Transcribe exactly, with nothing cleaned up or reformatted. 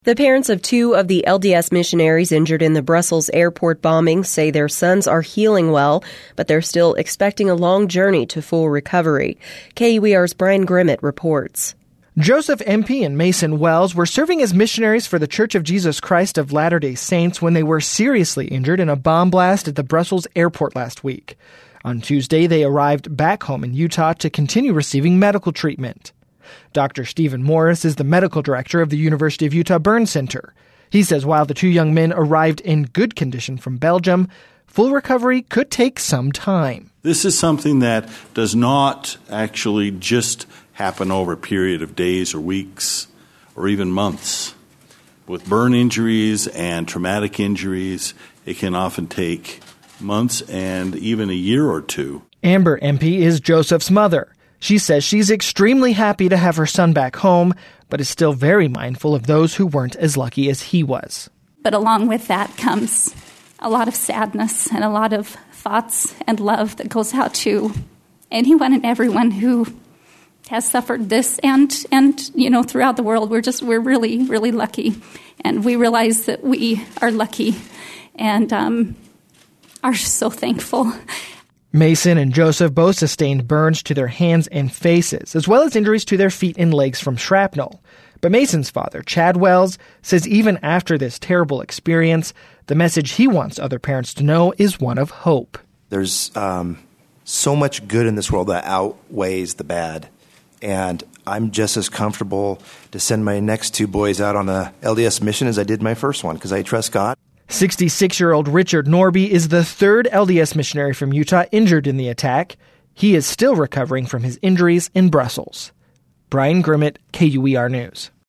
The parents of two of the L D S missionaries injured in the Brussels airport bombing say their sons are healing well, but they're still expecting a long journey to full recovery. K U E R's Brian Grimmett reports. Joseph Empey and Mason Wells were serving as missionaries for the Church of Jesus Christ of Latter-day Saints when they were seriously injured in a bomb blast at the Brussels airport last week. On Tuesday, they arrived back home in Utah to continue receiving medical treatment. Doctor Stephen Morris is the medical director of the University of Utah Burn Center. He says while the two young men arrived in good condition from Belgium, full recovery could take some time. This is something that does not actually just happen over a period of days or weeks or even months. With burn injuries and traumatic injuries, it can often take months and even a year or two. Amber Empey is Joseph's mother. She says she's extremely happy to have her son back home, but is still very mindful of those who weren't as lucky as he was. But along with that comes a lot of sadness and a lot of thoughts and love that goes out to anyone and everyone who has suffered this and, and you know, throughout the world. We're just, we're really, really lucky. And we realize that we are lucky and um, are so thankful. Mason and Joseph both sustained burns to their hands and faces, as well as injuries to their feet and legs from shrapnel. But Mason's father, Chad Wells, says even after this terrible experience, the message he wants other parents to know is one of hope. There's um, so much good in this world that outweighs the bad. And I'm just as comfortable to send my next two boys out on a L D S mission as I did my first one, because I trust God. sixty-six-year-old Richard Norby is the third L D S missionary from Utah injured in the attack. He is still recovering from his injuries in Brussels. Brian Grimmett, K U E R News.